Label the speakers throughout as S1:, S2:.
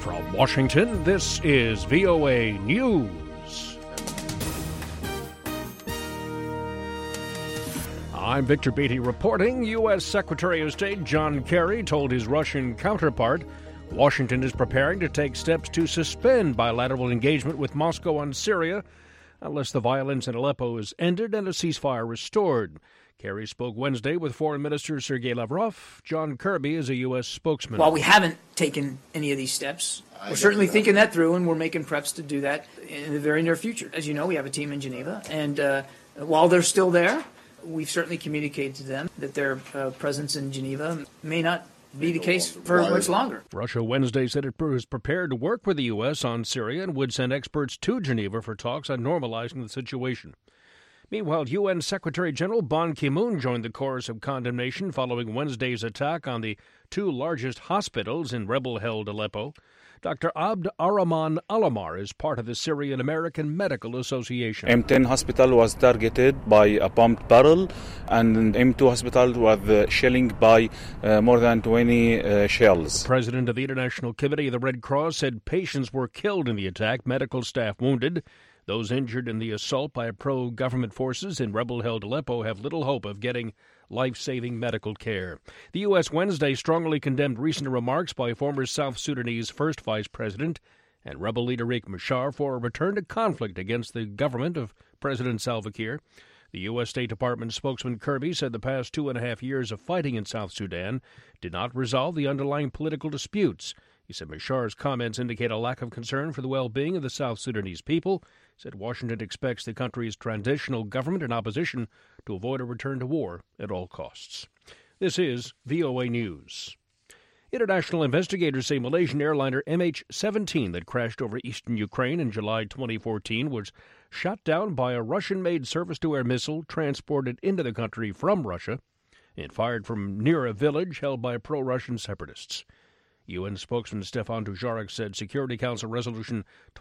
S1: From Washington, this is VOA News. I'm Victor Beatty reporting. U.S. Secretary of State John Kerry told his Russian counterpart Washington is preparing to take steps to suspend bilateral engagement with Moscow on Syria unless the violence in Aleppo is ended and a ceasefire restored. Kerry spoke Wednesday with Foreign Minister Sergei Lavrov. John Kirby is a U.S. spokesman.
S2: While we haven't taken any of these steps, we're certainly thinking that through, and we're making preps to do that in the very near future. As you know, we have a team in Geneva, and while they're still there, we've certainly communicated to them that their presence in Geneva may not be the case for much longer.
S1: Russia Wednesday said it was prepared to work with the U.S. on Syria and would send experts to Geneva for talks on normalizing the situation. Meanwhile, UN Secretary General Ban Ki-moon joined the chorus of condemnation following Wednesday's attack on the two largest hospitals in rebel-held Aleppo. Dr. Abd Arrahman Alamar is part of the Syrian American Medical Association.
S3: M10 hospital was targeted by a bombed barrel, and M2 hospital was shelling by more than 20 shells.
S1: The president of the International Committee of the Red Cross said patients were killed in the attack, medical staff wounded. Those injured in the assault by pro-government forces in rebel-held Aleppo have little hope of getting life-saving medical care. The U.S. Wednesday strongly condemned recent remarks by former South Sudanese first vice president and rebel leader Riek Machar for a return to conflict against the government of President Salva Kiir. The U.S. State Department spokesman Kirby said the past 2.5 years of fighting in South Sudan did not resolve the underlying political disputes. He said Machar's comments indicate a lack of concern for the well-being of the South Sudanese people. He said Washington expects the country's transitional government and opposition to avoid a return to war at all costs. This is VOA News. International investigators say Malaysian airliner MH17 that crashed over eastern Ukraine in July 2014 was shot down by a Russian-made surface-to-air missile transported into the country from Russia and fired from near a village held by pro-Russian separatists. UN spokesman Stefan Dujarric said Security Council Resolution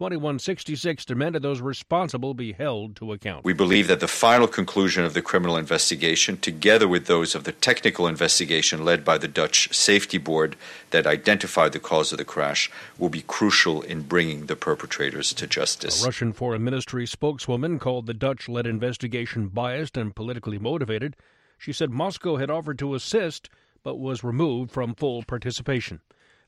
S1: 2166 demanded those responsible be held to account.
S4: We believe that the final conclusion of the criminal investigation, together with those of the technical investigation led by the Dutch Safety Board that identified the cause of the crash, will be crucial in bringing the perpetrators to justice.
S1: A Russian Foreign Ministry spokeswoman called the Dutch-led investigation biased and politically motivated. She said Moscow had offered to assist, but was removed from full participation.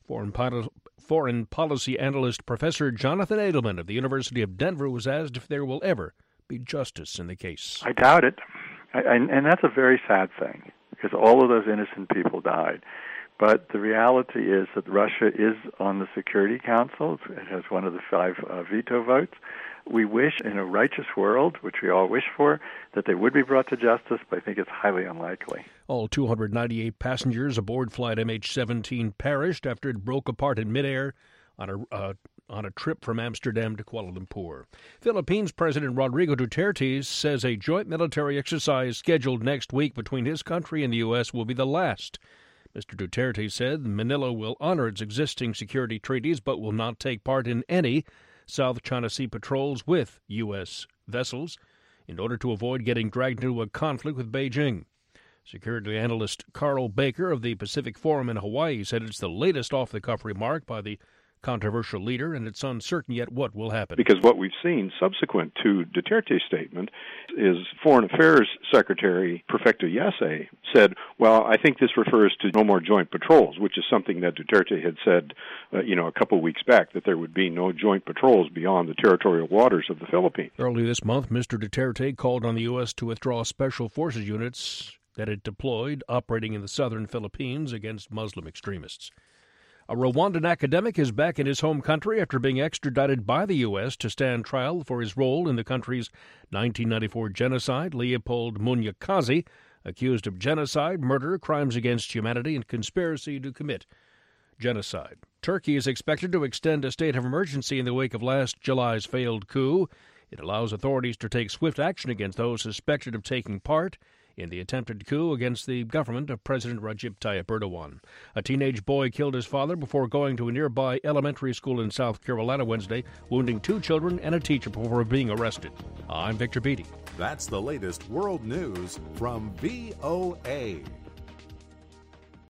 S1: Foreign policy analyst Professor Jonathan Edelman of the University of Denver was asked if there will ever be justice in the case.
S5: I doubt it, and that's a very sad thing, because all of those innocent people died. But the reality is that Russia is on the Security Council. It has one of the 5 veto votes. We wish, in a righteous world, which we all wish for, that they would be brought to justice, but I think it's highly unlikely.
S1: All 298 passengers aboard flight MH17 perished after it broke apart in midair on a trip from Amsterdam to Kuala Lumpur. Philippines President Rodrigo Duterte says a joint military exercise scheduled next week between his country and the U.S. will be the last. Mr. Duterte said Manila will honor its existing security treaties but will not take part in any South China Sea patrols with U.S. vessels in order to avoid getting dragged into a conflict with Beijing. Security analyst Carl Baker of the Pacific Forum in Hawaii said it's the latest off-the-cuff remark by the controversial leader, and it's uncertain yet what will happen.
S6: Because what we've seen subsequent to Duterte's statement is Foreign Affairs Secretary Perfecto Yase said, well, I think this refers to no more joint patrols, which is something that Duterte had said, a couple of weeks back, that there would be no joint patrols beyond the territorial waters of the Philippines.
S1: Early this month, Mr. Duterte called on the U.S. to withdraw special forces units that it deployed operating in the southern Philippines against Muslim extremists. A Rwandan academic is back in his home country after being extradited by the U.S. to stand trial for his role in the country's 1994 genocide. Leopold Munyakazi, accused of genocide, murder, crimes against humanity, and conspiracy to commit genocide. Turkey is expected to extend a state of emergency in the wake of last July's failed coup. It allows authorities to take swift action against those suspected of taking part in the attempted coup against the government of President Recep Tayyip Erdogan. A teenage boy killed his father before going to a nearby elementary school in South Carolina Wednesday, wounding 2 children and a teacher before being arrested. I'm Victor Beatty.
S7: That's the latest world news from VOA.